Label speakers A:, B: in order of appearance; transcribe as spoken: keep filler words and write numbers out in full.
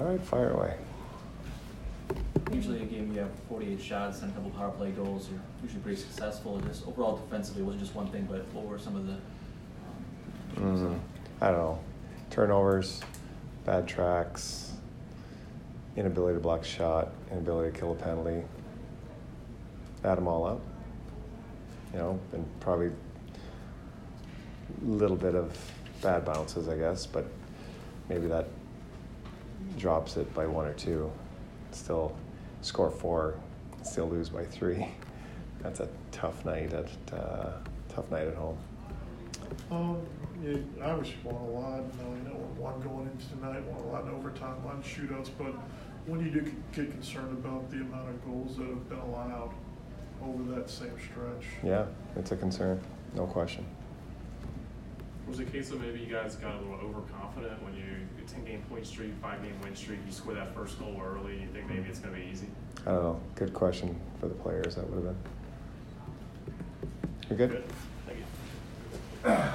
A: right, fire away.
B: Usually a game you have forty-eight shots and a couple power play goals. You're usually pretty successful. Just overall defensively, it wasn't just one thing, but what were some of the um,
A: Mm, I don't know. Turnovers, bad tracks, inability to block a shot, inability to kill a penalty. Add them all up. You know, and probably a little bit of bad bounces, I guess, but maybe that drops it by one or two. Still score four, still lose by three. That's a tough night at uh, tough night at home.
C: Um, yeah, obviously won a lot. You know, you know, one going into tonight, won a lot in overtime, a lot in shootouts. But when you do get concerned about the amount of goals that have been allowed over that same stretch,
A: Yeah, it's a concern, no question.
D: Was it a case of maybe you guys got a little overconfident when you a ten-game point streak, five-game win streak, you score that first goal early, you think maybe it's going to be easy?
A: I don't know. Good question for the players. That would have been. You're good?
D: Good. Thank you.